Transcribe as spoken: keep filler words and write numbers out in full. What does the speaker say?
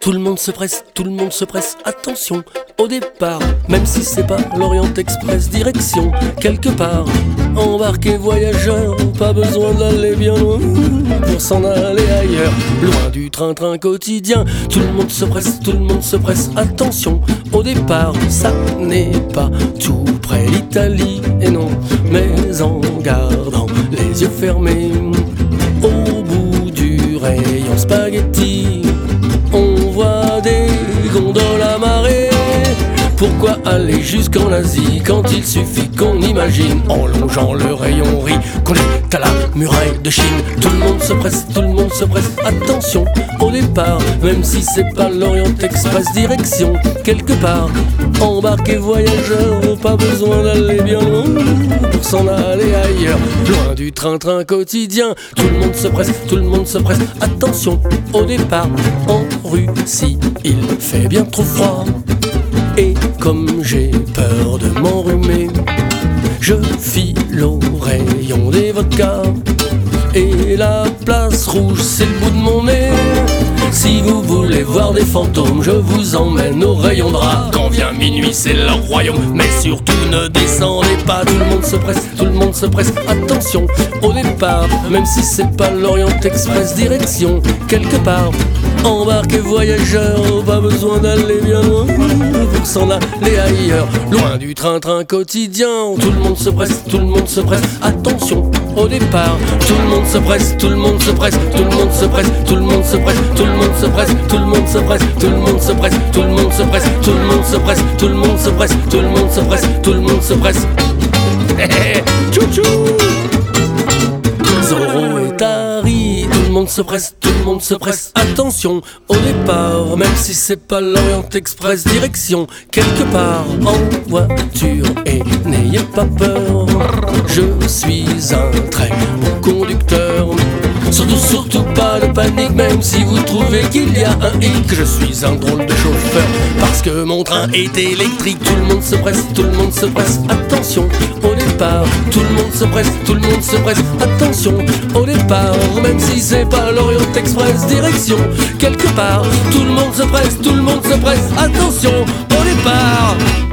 Tout le monde se presse, tout le monde se presse, attention au départ, même si c'est pas l'Orient Express, direction quelque part. Embarquez voyageurs, pas besoin d'aller bien loin pour s'en aller ailleurs, loin du train-train quotidien. Tout le monde se presse, tout le monde se presse, attention au départ, ça n'est pas tout près l'Italie, et non, mais en gardant les yeux fermés, au bout du rayon spaghetti, on voit des gondoles à marée. Pourquoi aller jusqu'en Asie quand il suffit qu'on imagine, en longeant le rayon riz, qu'on est à la muraille de Chine. Tout le monde se presse, tout le monde se presse, attention au départ, même si c'est pas l'Orient Express, direction quelque part. Embarquez voyageurs, pas besoin d'aller bien loin pour s'en aller ailleurs, loin du train-train quotidien. Tout le monde se presse, tout le monde se presse, attention au départ. En Russie, il fait bien trop froid, et comme j'ai peur de m'enrhumer, je file au rayon des vodkas, et la place rouge c'est le bout de mon nez. Si vous voulez voir des fantômes, je vous emmène au rayon drap. Quand vient minuit c'est leur royaume, mais surtout ne descendez pas. Tout le monde se presse, tout le monde se presse, attention au départ, même si c'est pas l'Orient Express, direction quelque part. Embarquez voyageurs, pas besoin d'aller bien loin pour s'en aller ailleurs, loin du train-train quotidien. Tout le monde se presse, tout le monde se presse, attention au départ. Tout le monde se presse, tout le monde se presse, tout le monde se presse, tout le monde se presse, tout le monde se presse, tout le monde se presse, tout le monde se presse, tout le monde se presse, tout le monde se presse, tout le monde se presse, tout le monde se presse, tout le monde se presse. Tchou-tchou. Zorro est Harry, tout le monde se presse, tout le monde se presse, attention au départ, même si c'est pas l'Orient Express, direction quelque part. En voiture, et n'ayez pas peur, je suis un très bon conducteur. Surtout, surtout pas de panique, même si vous trouvez qu'il y a un hic. Je suis un drôle de chauffeur, parce que mon train est électrique. Tout le monde se presse, tout le monde se presse, attention au départ. Tout le monde se presse, tout le monde se presse, attention au départ, même si c'est pas l'Orient Express, direction quelque part. Tout le monde se presse, tout le monde se presse, attention au départ.